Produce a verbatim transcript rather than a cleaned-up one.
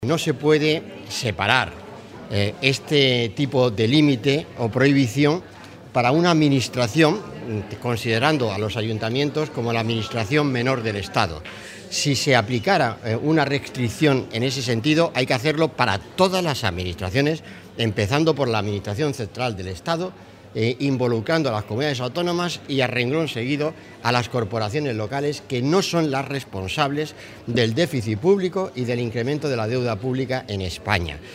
No se puede separar eh, este tipo de límite o prohibición para una administración, considerando a los ayuntamientos como la administración menor del Estado. Si se aplicara eh, una restricción en ese sentido, hay que hacerlo para todas las administraciones, empezando por la Administración Central del Estado, eh, involucrando a las comunidades autónomas y a renglón seguido a las corporaciones locales, que no son las responsables del déficit público y del incremento de la deuda pública en España.